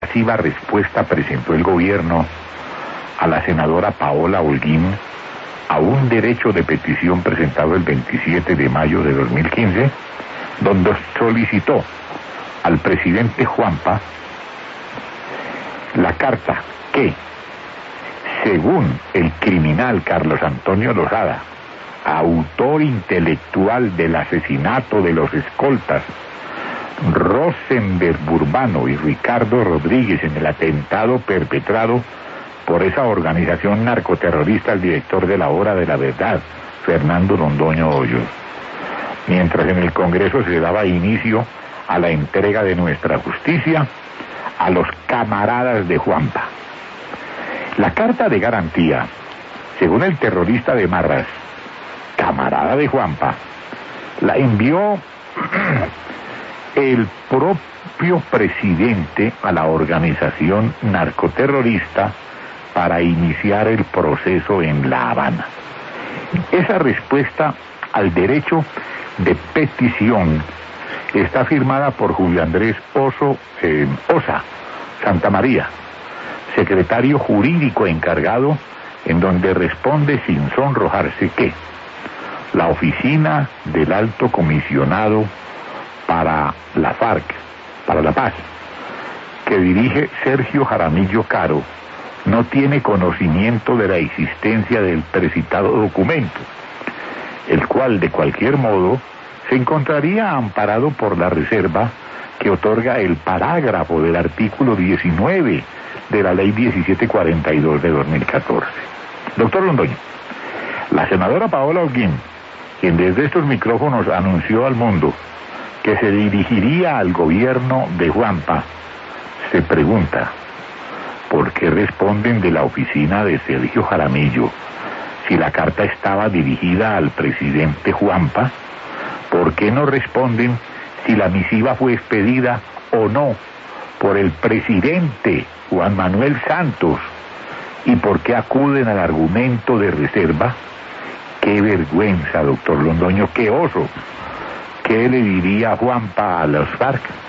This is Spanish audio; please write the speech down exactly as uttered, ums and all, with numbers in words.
evasiva respuesta presentó el gobierno a la senadora Paola Holguín a un derecho de petición presentado el veintisiete de mayo de dos mil quince, donde solicitó al presidente Juanpa la carta que, según el criminal Carlos Antonio Lozada, autor intelectual del asesinato de los escoltas Rosenberg Burbano y Ricardo Rodríguez en el atentado perpetrado por esa organización narcoterrorista al director de la Hora de la Verdad, Fernando Londoño Hoyos, mientras en el Congreso se daba inicio a la entrega de nuestra justicia a los camaradas de Juanpa. La carta de garantía, según el terrorista de Marras, camarada de Juanpa, la envió el propio presidente a la organización narcoterrorista para iniciar el proceso en La Habana. Esa respuesta al derecho de petición está firmada por Julio Andrés Oso, eh, Osa Santamaría, secretario jurídico encargado, en donde responde sin sonrojarse que la oficina del Alto Comisionado para la FARC, para la Paz, que dirige Sergio Jaramillo Caro, no tiene conocimiento de la existencia del precitado documento, el cual de cualquier modo se encontraría amparado por la reserva que otorga el parágrafo del artículo diecinueve de la ley diecisiete cuarenta y dos de dos mil catorce. Doctor Londoño, la senadora Paola Holguín, quien desde estos micrófonos anunció al mundo que se dirigiría al gobierno de Juanpa, se pregunta por qué responden de la oficina de Sergio Jaramillo si la carta estaba dirigida al presidente Juanpa. ¿Por qué no responden si la misiva fue expedida o no por el presidente Juan Manuel Santos? ¿Y por qué acuden al argumento de reserva? ¡Qué vergüenza, doctor Londoño! ¡Qué oso! ¿Qué le diría Juanpa a los FARC?